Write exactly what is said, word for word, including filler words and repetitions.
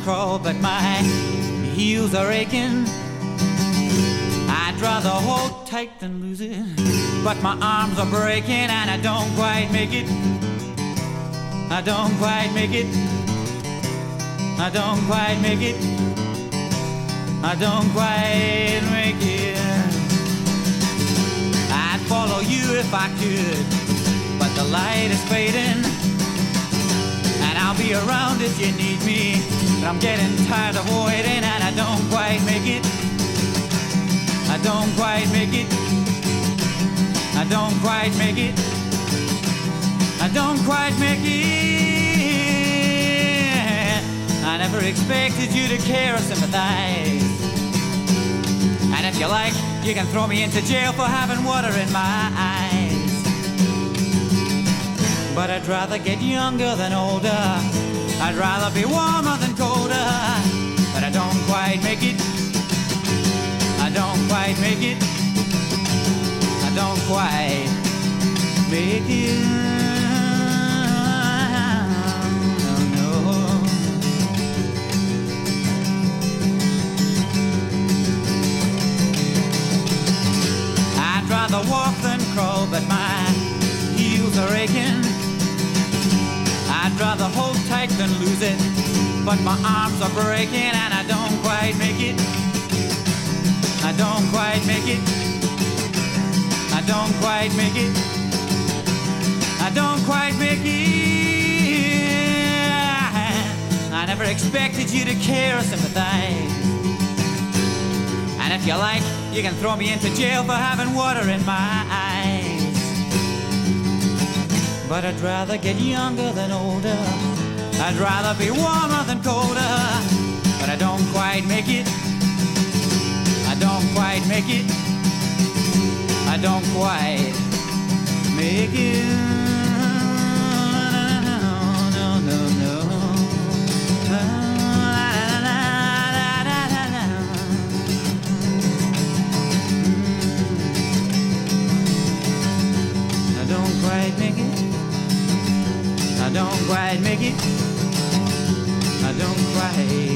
crawl, but my heels are aching. I'd rather hold tight than lose it, but my arms are breaking and I don't quite make it. I don't quite make it. I don't quite make it. I don't quite make it. I'd follow you if I could, but the light is fading, and I'll be around if you need me, but I'm getting tired of waiting, and I don't quite make it. I don't quite make it. I don't quite make it. I don't quite make it. I never expected you to care or sympathize, and if you like, you can throw me into jail for having water in my eyes. But I'd rather get younger than older. I'd rather be warmer than colder. But I don't quite make it. I don't quite make it. I don't quite make it. No, no. I'd rather walk than crawl, but my heels are aching. I'd rather hold tight than lose it, but my arms are breaking and I don't quite make it. I don't quite make it. I don't quite make it. I don't quite make it. I never expected you to care or sympathize, and if you like, you can throw me into jail for having water in my eyes. But I'd rather get younger than older. I'd rather be warmer than colder. But I don't quite make it. I don't quite make it. I don't quite make it. No, no, no. I don't quite make it. I don't quite make it. I don't quite